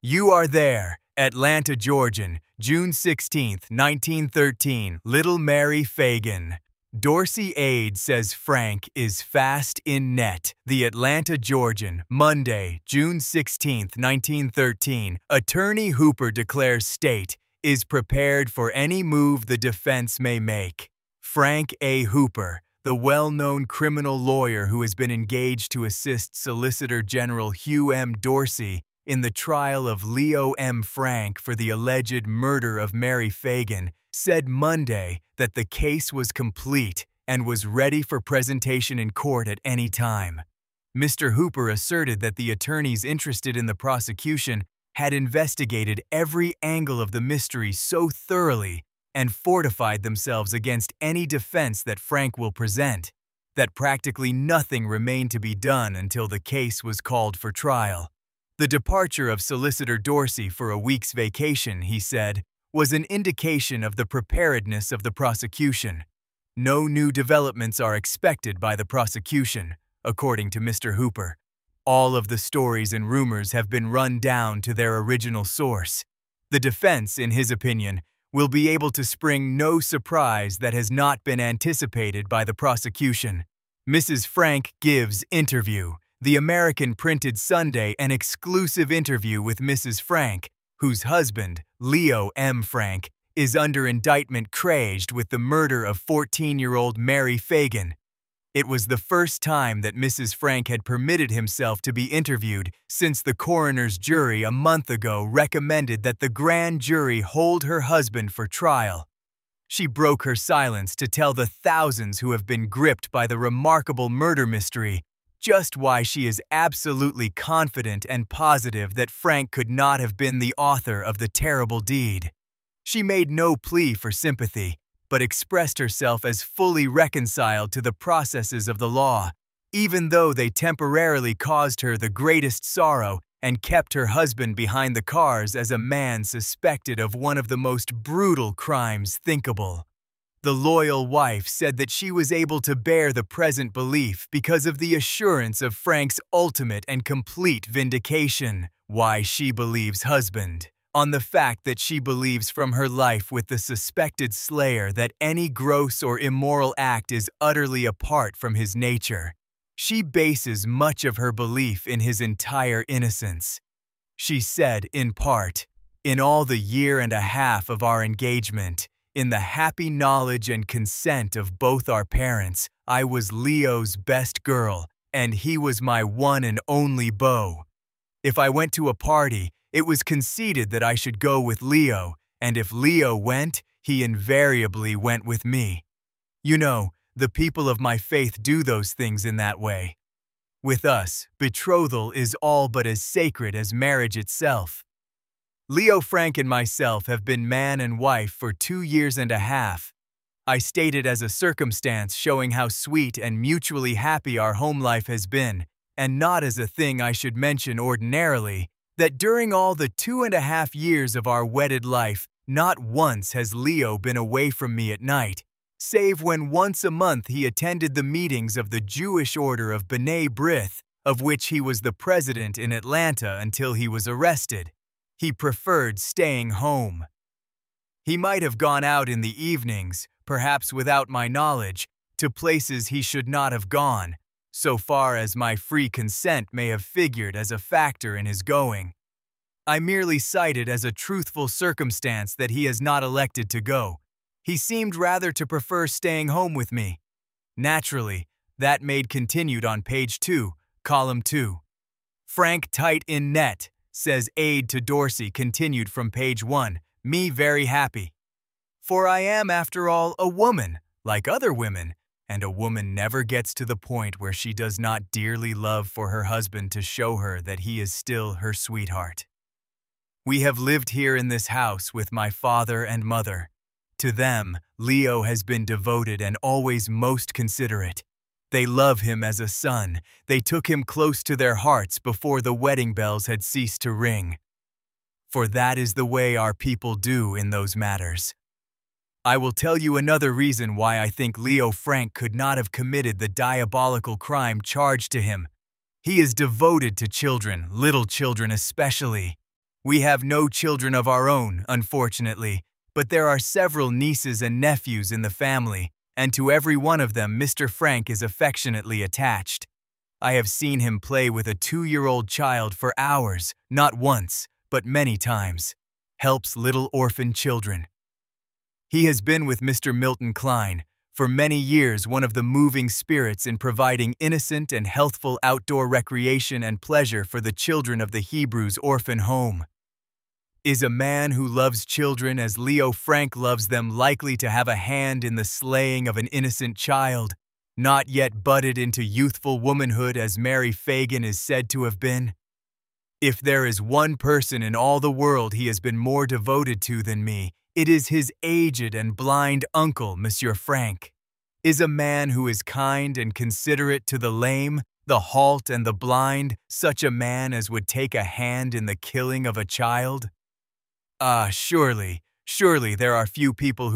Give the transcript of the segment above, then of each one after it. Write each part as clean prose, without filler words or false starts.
You Are There, Atlanta, Georgian, June 16, 1913, Little Mary Fagan. Dorsey aide says Frank is fast in net. The Atlanta Georgian, Monday, June 16, 1913. Attorney Hooper declares state is prepared for any move the defense may make. Frank A. Hooper, the well-known criminal lawyer who has been engaged to assist Solicitor General Hugh M. Dorsey in the trial of Leo M. Frank for the alleged murder of Mary Fagan, said Monday that the case was complete and was ready for presentation in court at any time. Mr. Hooper asserted that the attorneys interested in the prosecution had investigated every angle of the mystery so thoroughly and fortified themselves against any defense that Frank will present, that practically nothing remained to be done until the case was called for trial. The departure of Solicitor Dorsey for a week's vacation, he said, was an indication of the preparedness of the prosecution. No new developments are expected by the prosecution, according to Mr. Hooper. All of the stories and rumors have been run down to their original source. The defense, in his opinion, will be able to spring no surprise that has not been anticipated by the prosecution. Mrs. Frank gives interview. The American printed Sunday an exclusive interview with Mrs. Frank, whose husband, Leo M. Frank, is under indictment charged with the murder of 14-year-old Mary Fagan. It was the first time that Mrs. Frank had permitted himself to be interviewed since the coroner's jury a month ago recommended that the grand jury hold her husband for trial. She broke her silence to tell the thousands who have been gripped by the remarkable murder mystery just why she is absolutely confident and positive that Frank could not have been the author of the terrible deed. She made no plea for sympathy, but expressed herself as fully reconciled to the processes of the law, even though they temporarily caused her the greatest sorrow and kept her husband behind the cars as a man suspected of one of the most brutal crimes thinkable. The loyal wife said that she was able to bear the present belief because of the assurance of Frank's ultimate and complete vindication, why she believes husband, on the fact that she believes from her life with the suspected slayer that any gross or immoral act is utterly apart from his nature. She bases much of her belief in his entire innocence. She said, in part, "In all the year and a half of our engagement, in the happy knowledge and consent of both our parents, I was Leo's best girl, and he was my one and only beau. If I went to a party, it was conceded that I should go with Leo, and if Leo went, he invariably went with me. You know, the people of my faith do those things in that way. With us, betrothal is all but as sacred as marriage itself. Leo Frank and myself have been man and wife for 2 years and a half. I state it as a circumstance showing how sweet and mutually happy our home life has been, and not as a thing I should mention ordinarily, that during all the 2.5 years of our wedded life, not once has Leo been away from me at night, save when once a month he attended the meetings of the Jewish Order of B'nai B'rith, of which he was the president in Atlanta until he was arrested. He preferred staying home. He might have gone out in the evenings, perhaps without my knowledge, to places he should not have gone, so far as my free consent may have figured as a factor in his going. I merely cite it as a truthful circumstance that he has not elected to go. He seemed rather to prefer staying home with me. Naturally, that maid continued on page 2, column 2. Frank tight in net, says aide to Dorsey, continued from page 1, me very happy. For I am, after all, a woman, like other women, and a woman never gets to the point where she does not dearly love for her husband to show her that he is still her sweetheart. We have lived here in this house with my father and mother. To them, Leo has been devoted and always most considerate. They love him as a son. They took him close to their hearts before the wedding bells had ceased to ring. For that is the way our people do in those matters. I will tell you another reason why I think Leo Frank could not have committed the diabolical crime charged to him. He is devoted to children, little children especially. We have no children of our own, unfortunately, but there are several nieces and nephews in the family, and to every one of them Mr. Frank is affectionately attached. I have seen him play with a 2-year-old child for hours, not once, but many times. Helps little orphan children. He has been with Mr. Milton Klein, for many years one of the moving spirits in providing innocent and healthful outdoor recreation and pleasure for the children of the Hebrews orphan home. Is a man who loves children as Leo Frank loves them likely to have a hand in the slaying of an innocent child, not yet budded into youthful womanhood as Mary Fagan is said to have been? If there is one person in all the world he has been more devoted to than me, it is his aged and blind uncle, Monsieur Frank. Is a man who is kind and considerate to the lame, the halt and the blind, such a man as would take a hand in the killing of a child? Ah, surely there are few people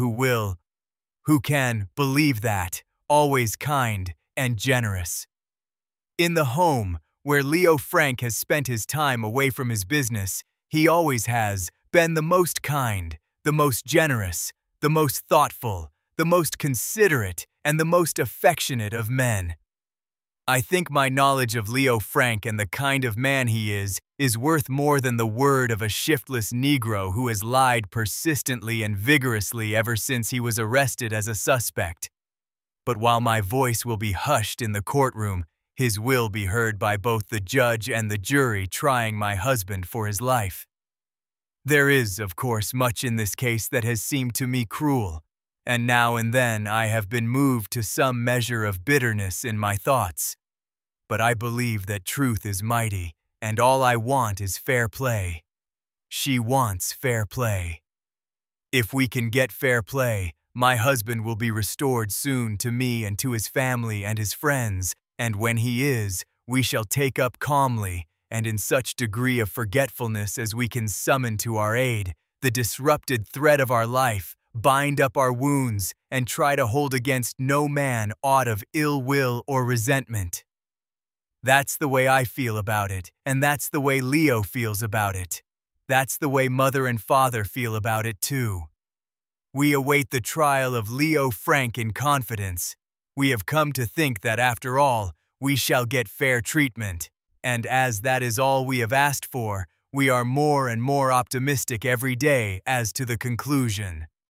who can believe that, always kind and generous. In the home, where Leo Frank has spent his time away from his business, he always has been the most kind, the most generous, the most thoughtful, the most considerate, and the most affectionate of men. I think my knowledge of Leo Frank and the kind of man he is worth more than the word of a shiftless Negro who has lied persistently and vigorously ever since he was arrested as a suspect. But while my voice will be hushed in the courtroom, his will be heard by both the judge and the jury trying my husband for his life. There is, of course, much in this case that has seemed to me cruel, and now and then I have been moved to some measure of bitterness in my thoughts. But I believe that truth is mighty, and all I want is fair play. She wants fair play. If we can get fair play, my husband will be restored soon to me and to his family and his friends, and when he is, we shall take up calmly, and in such degree of forgetfulness as we can summon to our aid, the disrupted thread of our life, bind up our wounds, and try to hold against no man aught of ill will or resentment. That's the way I feel about it, and that's the way Leo feels about it. That's the way Mother and Father feel about it too. We await the trial of Leo Frank in confidence. We have come to think that after all, we shall get fair treatment, and as that is all we have asked for, we are more and more optimistic every day as to the conclusion.